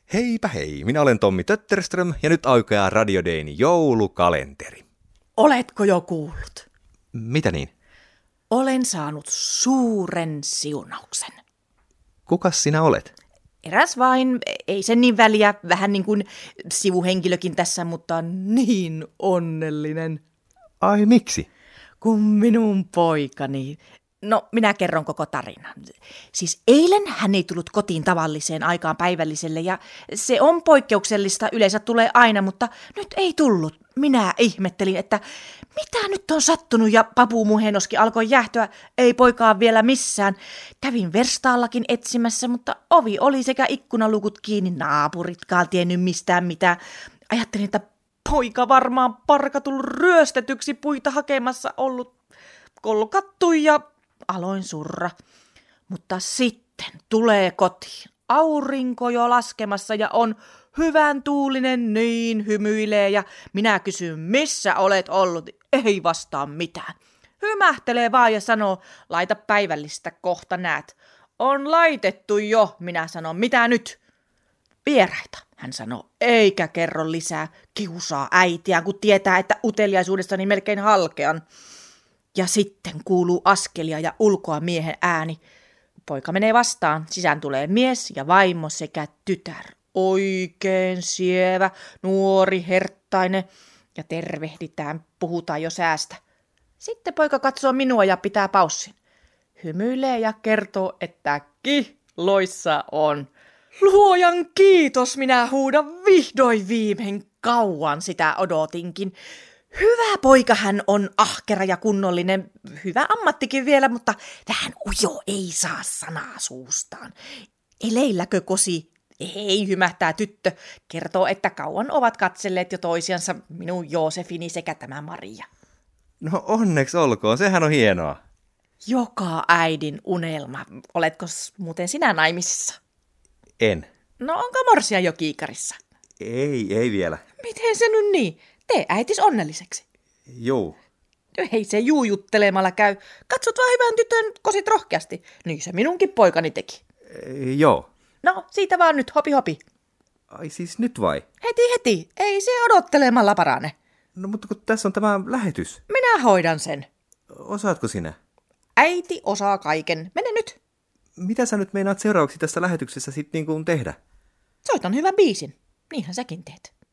Heipä hei, minä olen Tommi Tötterström ja nyt aukeaa Radio Dayn joulukalenteri. Oletko jo kuullut? Mitä niin? Olen saanut suuren siunauksen. Kukas sinä olet? Eräs vain, ei sen niin väliä, vähän niin kuin sivuhenkilökin tässä, mutta niin onnellinen. Ai miksi? Kun minun poikani... No, minä kerron koko tarinan. Siis eilen hän ei tullut kotiin tavalliseen aikaan päivälliselle ja se on poikkeuksellista, yleensä tulee aina, mutta nyt ei tullut. Minä ihmettelin, että mitä nyt on sattunut ja papumuhenoski alkoi jähtyä, ei poikaa vielä missään. Kävin verstaallakin etsimässä, mutta ovi oli sekä ikkunalukut kiinni, naapuritkaan tiennyt mistään mitään. Ajattelin, että poika varmaan parkatullut ryöstetyksi puita hakemassa ollut kolkattu ja... Aloin surra, mutta sitten tulee kotiin. Aurinko jo laskemassa ja on hyvän tuulinen, niin hymyilee ja minä kysyn, missä olet ollut? Ei vastaa mitään. Hymähtelee vaan ja sanoo, laita päivällistä, kohta näet. On laitettu jo, minä sanon, mitä nyt? Vieraita, hän sanoo, eikä kerro lisää. Kiusaa äitiä, kun tietää, että uteliaisuudestani melkein halkean. Ja sitten kuuluu askelia ja ulkoa miehen ääni. Poika menee vastaan. Sisään tulee mies ja vaimo sekä tytär. Oikein sievä, nuori, herttainen. Ja tervehditään, puhutaan jo säästä. Sitten poika katsoo minua ja pitää paussin. Hymyilee ja kertoo, että kihloissa on. Luojan kiitos, minä huudan vihdoin viimein, kauan sitä odotinkin. Hyvä poika hän on, ahkera ja kunnollinen, hyvä ammattikin vielä, mutta vähän ujo, ei saa sanaa suustaan. Eleilläkö kosi? Ei, hymähtää tyttö, kertoo, että kauan ovat katselleet jo toisiansa minun Joosefini sekä tämä Maria. No onneksi olkoon, sehän on hienoa. Joka äidin unelma. Oletko muuten sinä naimisissa? En. No onko morsia jo kiikarissa? Ei vielä. Miten se nyt niin? Tee äitis onnelliseksi. Joo. Ei se juujuttelemalla käy. Katsot vaan hyvän tytön, kosit rohkeasti. Niin se minunkin poikani teki. Joo. No, siitä vaan nyt, hopi hopi. Ai siis nyt vai? Heti. Ei se odottelemalla parane. No mutta kun tässä on tämä lähetys. Minä hoidan sen. Osaatko sinä? Äiti osaa kaiken. Mene nyt. Mitä sä nyt meinaat seuraavaksi tässä lähetyksessä sitten niin kuin tehdä? Soitan hyvän biisin. Niinhän säkin teet.